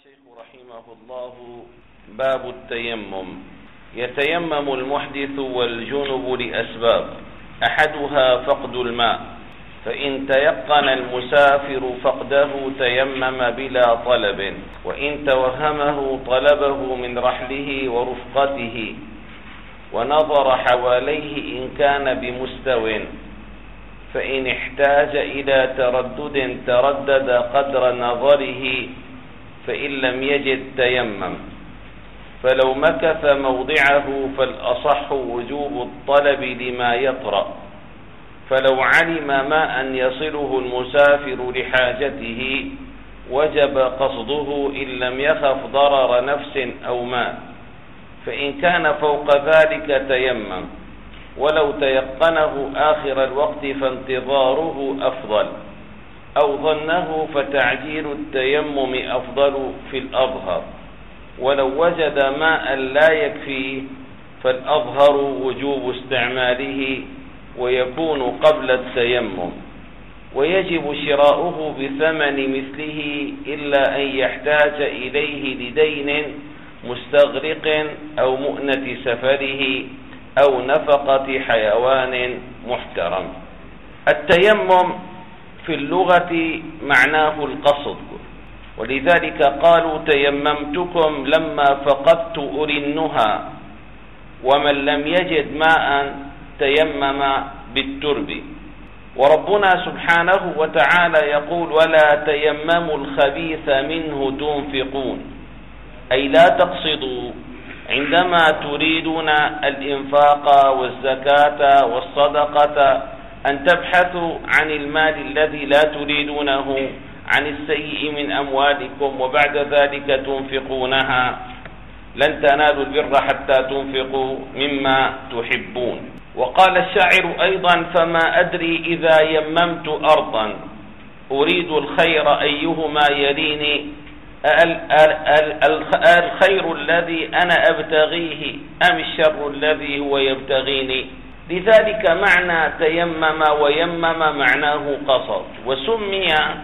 الشيخ رحمه الله: باب التيمم. يتيمم المحدث والجنب لأسباب، أحدها فقد الماء، فإن تيقن المسافر فقده تيمم بلا طلب، وإن توهمه طلبه من رحله ورفقته، ونظر حواليه إن كان بمستو، فإن احتاج إلى تردد تردد قدر نظره، فإن لم يجد تيمم، فلو مكث موضعه فالأصح وجوب الطلب لما يطرأ، فلو علم ماء يصله المسافر لحاجته وجب قصده إن لم يخف ضرر نفس أو ماء، فإن كان فوق ذلك تيمم، ولو تيقنه آخر الوقت فانتظاره أفضل، أو ظنه فتعجيل التيمم أفضل في الأظهر، ولو وجد ماء لا يكفيه فالأظهر وجوب استعماله ويكون قبل التيمم، ويجب شراؤه بثمن مثله إلا أن يحتاج إليه لدين مستغرق أو مؤنة سفره أو نفقة حيوان محترم. التيمم في اللغة معناه القصد، ولذلك قالوا: تيممتكم لما فقدت أولي النهى، ومن لم يجد ماء تيمم بالترب. وربنا سبحانه وتعالى يقول: ولا تيمموا الخبيث منه تنفقون، أي لا تقصدوا عندما تريدون الإنفاق والزكاة والصدقة أن تبحثوا عن المال الذي لا تريدونه، عن السيء من أموالكم، وبعد ذلك تنفقونها. لن تنالوا البر حتى تنفقوا مما تحبون. وقال الشاعر أيضا: فما أدري إذا يممت أرضا أريد الخير أيهما يليني، الخير الذي أنا أبتغيه أم الشر الذي هو يبتغيني. لذلك معنى تيمم ويمم معناه قصد. وسمي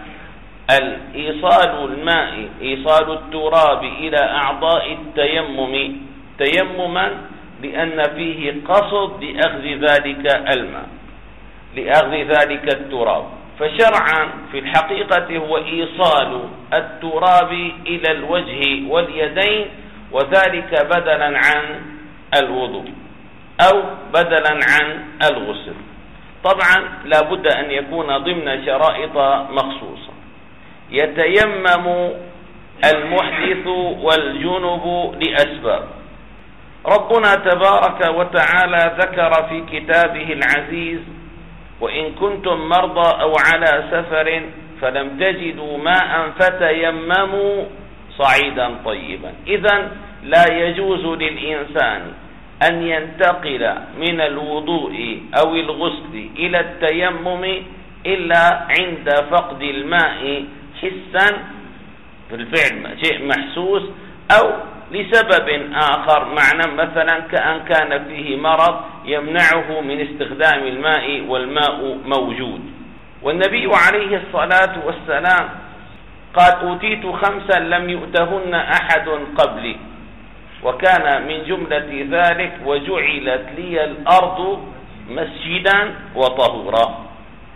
إيصال الماء، إيصال التراب إلى أعضاء التيمم تيمما، لأن فيه قصد لأخذ ذلك الماء، لأخذ ذلك التراب. فشرعا في الحقيقة هو إيصال التراب إلى الوجه واليدين، وذلك بدلا عن الوضوء أو بدلا عن الغسل. طبعا لا بد أن يكون ضمن شرائط مخصوصة. يتيمم المحدث والجنب لأسباب. ربنا تبارك وتعالى ذكر في كتابه العزيز: وإن كنتم مرضى أو على سفر فلم تجدوا ماء فتيمموا صعيدا طيبا. إذن لا يجوز للإنسان أن ينتقل من الوضوء أو الغسل إلى التيمم إلا عند فقد الماء حسا، في الفعل شيء محسوس، أو لسبب آخر، معنى مثلا كأن كان فيه مرض يمنعه من استخدام الماء والماء موجود. والنبي عليه الصلاة والسلام قال: أوتيت 5 لم يؤتهن أحد قبلي، وكان من جملة ذلك: وجعلت لي الأرض مسجدا وطهورا.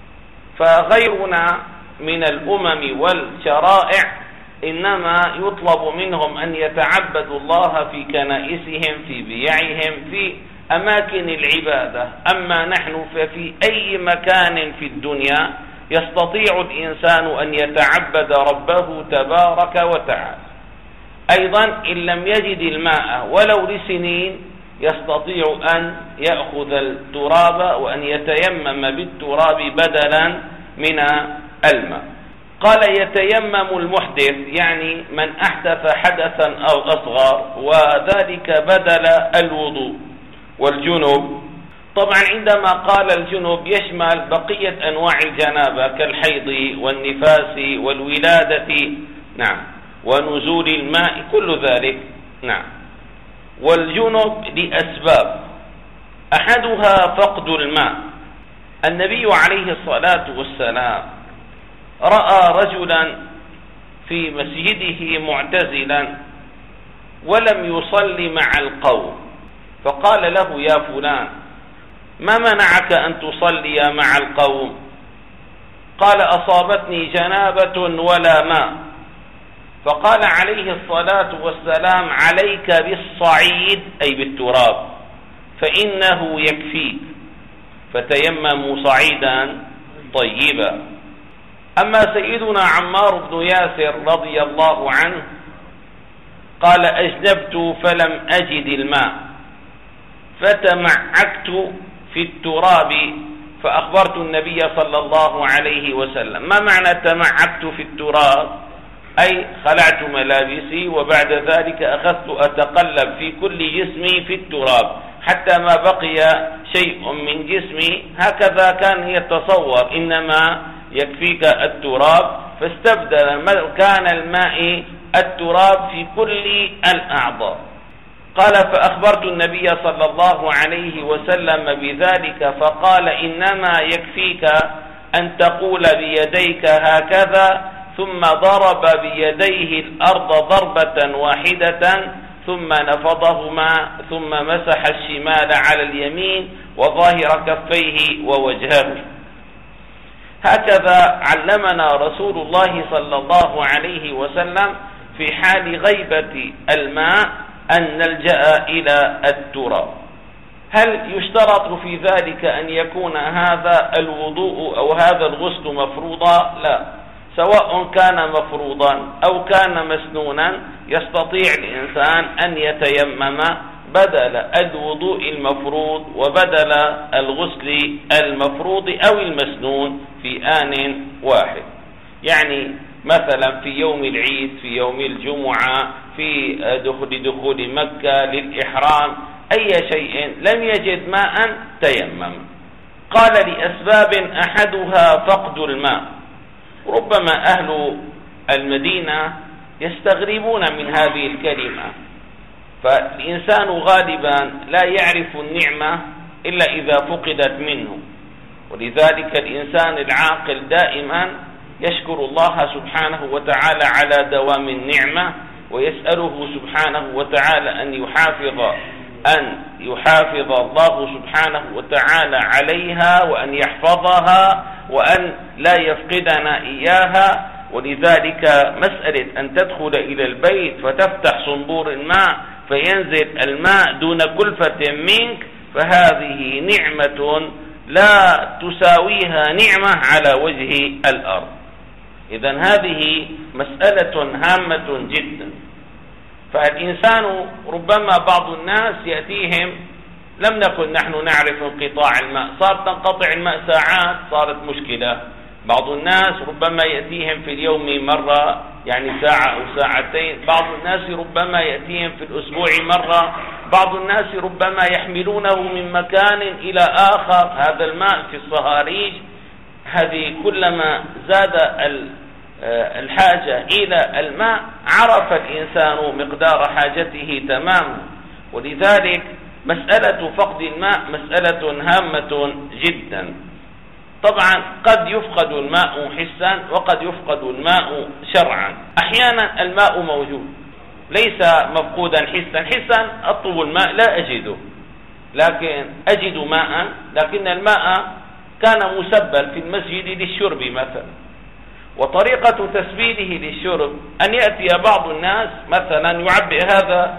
فغيرنا من الأمم والشرائع إنما يطلب منهم أن يتعبدوا الله في كنائسهم، في بيعهم، في أماكن العبادة. أما نحن ففي أي مكان في الدنيا يستطيع الإنسان أن يتعبد ربه تبارك وتعالى. أيضا إن لم يجد الماء ولو لسنين يستطيع أن يأخذ التراب وأن يتيمم بالتراب بدلا من الماء. قال: يتيمم المحدث، يعني من أحدث حدثا أو أصغر، وذلك بدل الوضوء. والجنب طبعا عندما قال الجنب يشمل بقية أنواع الجنابة كالحيض والنفاس والولادة، نعم، ونزول الماء، كل ذلك، نعم. والجنب لأسباب، أحدها فقد الماء. النبي عليه الصلاة والسلام رأى رجلا في مسجده معتزلا ولم يصلي مع القوم، فقال له: يا فلان، ما منعك أن تصلي مع القوم؟ قال: أصابتني جنابة ولا ماء. فقال عليه الصلاة والسلام: عليك بالصعيد، أي بالتراب، فإنه يكفيك، فتيمموا صعيدا طيبا. أما سيدنا عمار بن ياسر رضي الله عنه قال: أجنبت فلم أجد الماء فتمعكت في التراب فأخبرت النبي صلى الله عليه وسلم. ما معنى تمعكت في التراب؟ أي خلعت ملابسي وبعد ذلك أخذت أتقلب في كل جسمي في التراب حتى ما بقي شيء من جسمي. هكذا كان يتصور، إنما يكفيك التراب، فاستبدل مكان الماء التراب في كل الأعضاء. قال: فأخبرت النبي صلى الله عليه وسلم بذلك فقال: إنما يكفيك أن تقول بيديك هكذا، ثم ضرب بيديه الأرض ضربة واحدة ثم نفضهما ثم مسح الشمال على اليمين وظاهر كفيه ووجهه. هكذا علمنا رسول الله صلى الله عليه وسلم في حال غيبة الماء أن نلجأ إلى التراب. هل يشترط في ذلك أن يكون هذا الوضوء أو هذا الغسل مفروضا؟ لا، سواء كان مفروضا أو كان مسنونا يستطيع الإنسان أن يتيمم بدل الوضوء المفروض وبدل الغسل المفروض أو المسنون في آن واحد. يعني مثلا في يوم العيد، في يوم الجمعة، في دخول مكة للإحرام، أي شيء لم يجد ماء تيمم. قال: لأسباب أحدها فقد الماء. ربما أهل المدينة يستغربون من هذه الكلمة، فالإنسان غالبا لا يعرف النعمة إلا إذا فقدت منه، ولذلك الإنسان العاقل دائما يشكر الله سبحانه وتعالى على دوام النعمة، ويسأله سبحانه وتعالى أن يحافظ الله سبحانه وتعالى عليها وأن يحفظها وأن لا يفقدنا إياها. ولذلك مسألة أن تدخل إلى البيت فتفتح صنبور الماء فينزل الماء دون كلفة منك، فهذه نعمة لا تساويها نعمة على وجه الأرض. إذن هذه مسألة هامة جدا. فالإنسان ربما بعض الناس يأتيهم، لم نكن نحن نعرف انقطاع الماء، صار تنقطع الماء ساعات، صارت مشكلة. بعض الناس ربما يأتيهم في اليوم مرة، يعني ساعة أو ساعتين. بعض الناس ربما يأتيهم في الأسبوع مرة. بعض الناس ربما يحملونه من مكان إلى آخر. هذا الماء في الصهاريج، هذه كلما زاد الحاجة إلى الماء عرف الإنسان مقدار حاجته تماما. ولذلك مسألة فقد الماء مسألة هامة جدا. طبعا قد يفقد الماء حسا وقد يفقد الماء شرعا. أحيانا الماء موجود ليس مفقودا حسا أطلب الماء لا أجده، لكن أجد ماء، لكن الماء كان مسبل في المسجد للشرب مثلا، وطريقة تسبيله للشرب أن يأتي بعض الناس مثلا يعبئ هذا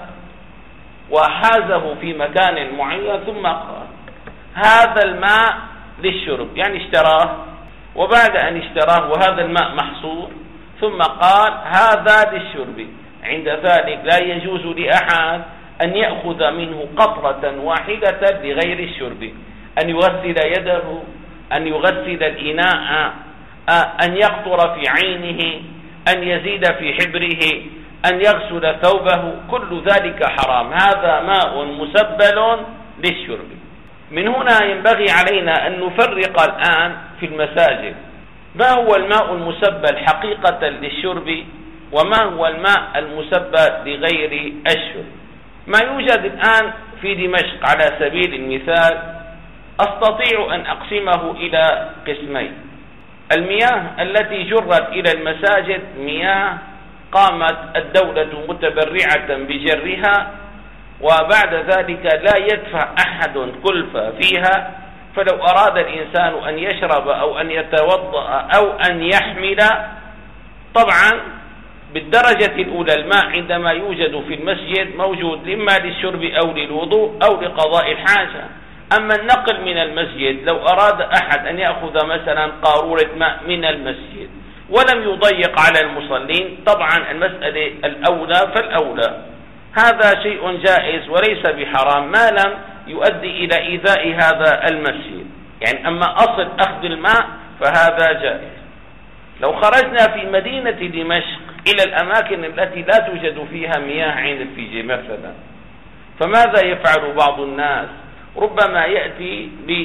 وحازه في مكان معين ثم قال هذا الماء للشرب، يعني اشتراه، وبعد أن اشتراه وهذا الماء محصور ثم قال هذا للشرب. عند ذلك لا يجوز لأحد أن يأخذ منه قطرة واحدة لغير الشرب، أن يغسل يده، أن يغسل الإناء، أن يقطر في عينه، أن يزيد في حبره، أن يغسل ثوبه، كل ذلك حرام. هذا ماء مسبل للشرب. من هنا ينبغي علينا أن نفرق الآن في المساجد ما هو الماء المسبل حقيقة للشرب وما هو الماء المسبل لغير الشرب. ما يوجد الآن في دمشق على سبيل المثال أستطيع أن أقسمه إلى قسمين. المياه التي جرت إلى المساجد مياه قامت الدولة متبرعة بجرها، وبعد ذلك لا يدفع أحد كلفة فيها، فلو أراد الإنسان أن يشرب أو أن يتوضأ أو أن يحمل، طبعا بالدرجة الأولى الماء عندما يوجد في المسجد موجود إما للشرب أو للوضوء أو لقضاء الحاجة. أما النقل من المسجد، لو أراد أحد أن يأخذ مثلا قارورة ماء من المسجد ولم يضيق على المصلين، طبعا المسألة الأولى فالأولى، هذا شيء جائز وليس بحرام ما لم يؤدي إلى إيذاء هذا المسجد. يعني أما أصل أخذ الماء فهذا جائز. لو خرجنا في مدينة دمشق إلى الأماكن التي لا توجد فيها مياه عين الفيجة مثلا، فماذا يفعل بعض الناس؟ ربما يأتي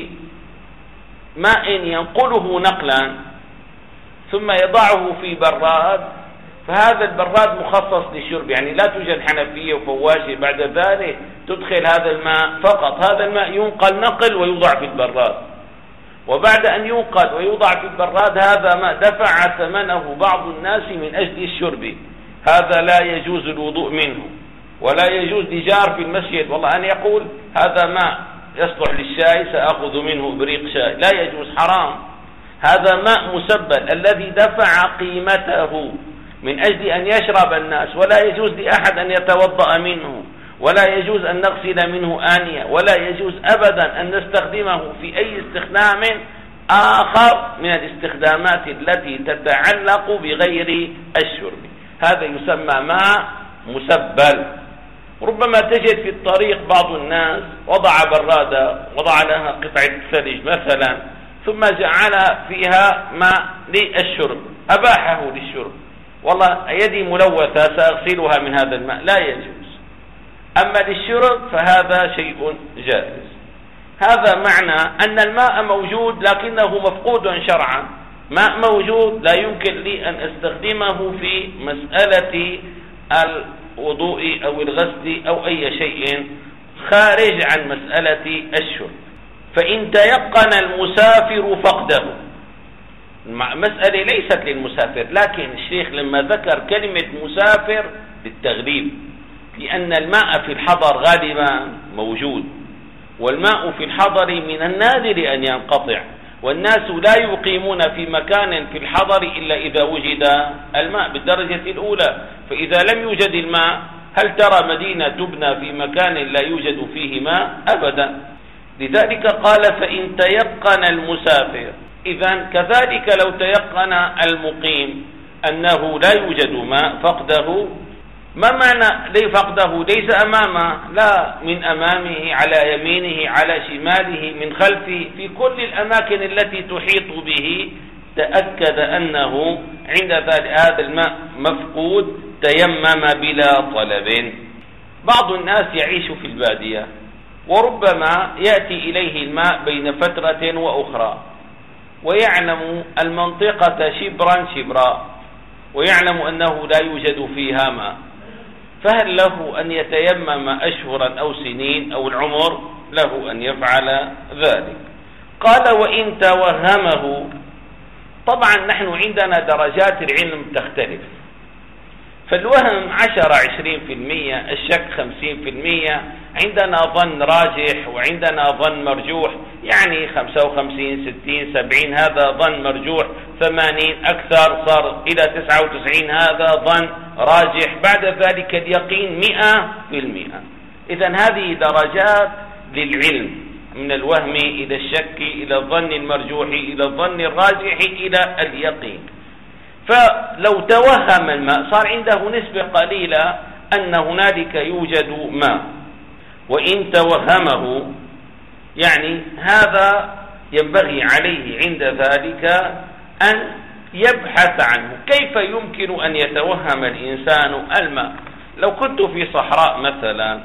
بماء ينقله نقلا ثم يضعه في براد، فهذا البراد مخصص للشرب، يعني لا توجد حنفية وفواشة بعد ذلك تدخل هذا الماء فقط، هذا الماء ينقل نقل ويوضع في البراد، وبعد أن ينقل ويوضع في البراد هذا ما دفع ثمنه بعض الناس من أجل الشرب، هذا لا يجوز الوضوء منه، ولا يجوز لجار في المسجد والله أن يقول هذا ماء يصلح للشاي سأخذ منه بريق شاي، لا يجوز، حرام. هذا ماء مسبل الذي دفع قيمته من أجل أن يشرب الناس، ولا يجوز لأحد أن يتوضأ منه، ولا يجوز أن نغسل منه آنية، ولا يجوز أبدا أن نستخدمه في أي استخدام آخر من الاستخدامات التي تتعلق بغير الشرب. هذا يسمى ماء مسبل. ربما تجد في الطريق بعض الناس وضع برادة وضع لها قطعة ثلج مثلا ثم جعل فيها ماء للشرب، أباحه للشرب، والله يدي ملوثة سأغسلها من هذا الماء، لا يجوز. أما للشرب فهذا شيء جائز. هذا معنى أن الماء موجود لكنه مفقود شرعا، ماء موجود لا يمكن لي أن استخدمه في مسألة الوضوء أو الغسل أو أي شيء خارج عن مسألة الشرب. فإن تيقن المسافر فقده، مسألة ليست للمسافر، لكن الشيخ لما ذكر كلمة مسافر للتغليب، لأن الماء في الحضر غالبا موجود، والماء في الحضر من النادر أن ينقطع، والناس لا يقيمون في مكان في الحضر إلا إذا وجد الماء بالدرجة الأولى، فإذا لم يوجد الماء هل ترى مدينة تبنى في مكان لا يوجد فيه ماء؟ أبدا. لذلك قال فإن تيقن المسافر. إذن كذلك لو تيقن المقيم أنه لا يوجد ماء فقده، ما معنى لي فقده؟ ليس أمامه، لا، من أمامه، على يمينه، على شماله، من خلفه، في كل الأماكن التي تحيط به، تأكد أنه عند هذا الماء مفقود، تيمم بلا طلب. بعض الناس يعيش في البادية وربما يأتي إليه الماء بين فترة وأخرى، ويعلم المنطقة شبرا شبرا، ويعلم أنه لا يوجد فيها ماء، فهل له أن يتيمم أشهرا أو سنين أو العمر؟ له أن يفعل ذلك. قال وإن توهمه. طبعا نحن عندنا درجات العلم تختلف، فالوهم 10-20%، الشك 50%، عندنا ظن راجح وعندنا ظن مرجوح، يعني 55 60 70 هذا ظن مرجوح، 80 أكثر صار إلى 99 هذا ظن راجح، بعد ذلك اليقين 100%. إذن هذه درجات للعلم، من الوهم إلى الشك إلى الظن المرجوح إلى الظن الراجح إلى اليقين. فلو توهم الماء صار عنده نسبة قليلة أن هنالك يوجد ماء، وإن توهمه يعني هذا ينبغي عليه عند ذلك أن يبحث عنه. كيف يمكن أن يتوهم الإنسان الماء؟ لو كنت في صحراء مثلا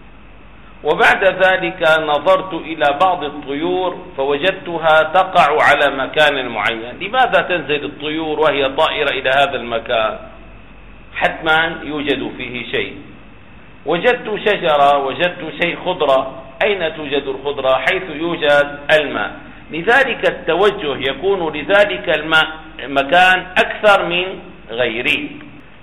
وبعد ذلك نظرت إلى بعض الطيور فوجدتها تقع على مكان معين، لماذا تنزل الطيور وهي طائرة إلى هذا المكان؟ حتما يوجد فيه شيء. وجدت شجرة، وجدت شيء خضرة، أين توجد الخضرة؟ حيث يوجد الماء. لذلك التوجه يكون لذلك الماء مكان أكثر من غيره.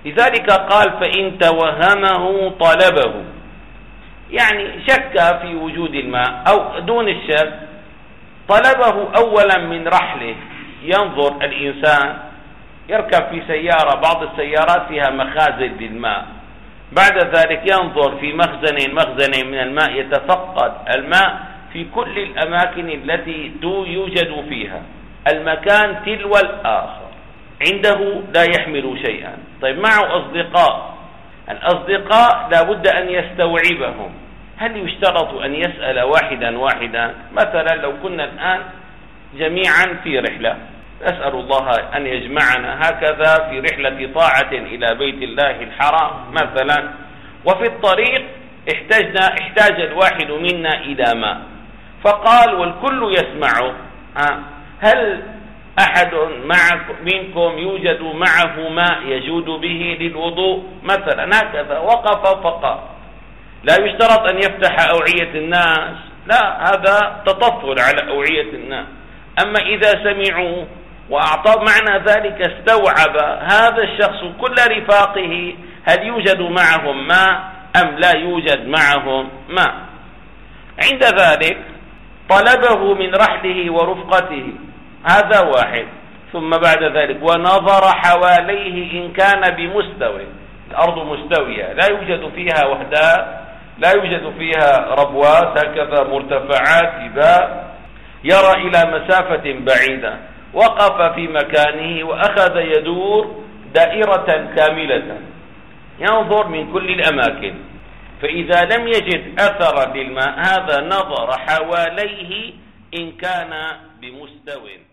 لذلك قال فإن توهمه طلبه، يعني شك في وجود الماء أو دون الشك طلبه أولا من رحله. ينظر الإنسان يركب في سيارة، بعض السيارات فيها مخازن للماء، بعد ذلك ينظر في مخزن من الماء، يتفقد الماء في كل الأماكن التي يوجد فيها، المكان تلو الآخر، عنده لا يحمل شيئا. طيب معه أصدقاء، الأصدقاء لابد أن يستوعبهم. هل يشترط أن يسأل واحدا واحدا؟ مثلا لو كنا الآن جميعا في رحلة، أسأل الله أن يجمعنا هكذا في رحلة طاعة إلى بيت الله الحرام مثلا، وفي الطريق احتاج الواحد منا إلى ماء، فقال والكل يسمعه، هل أحد منكم يوجد معه ماء يجود به للوضوء مثلا؟ هكذا وقف فقال. لا يشترط أن يفتح أوعية الناس، لا، هذا تطفل على أوعية الناس. أما إذا سمعوا وأعطى معنى ذلك استوعب هذا الشخص كل رفاقه هل يوجد معهم ماء أم لا يوجد معهم ماء. عند ذلك طلبه من رحله ورفقته، هذا واحد. ثم بعد ذلك ونظر حواليه إن كان بمستوى، الأرض مستوية لا يوجد فيها وحدات، لا يوجد فيها ربوات هكذا مرتفعات جبال، يرى إلى مسافة بعيدة، وقف في مكانه وأخذ يدور دائرة كاملة ينظر من كل الأماكن، فإذا لم يجد أثرا للماء هذا نظر حواليه إن كان بمستوى.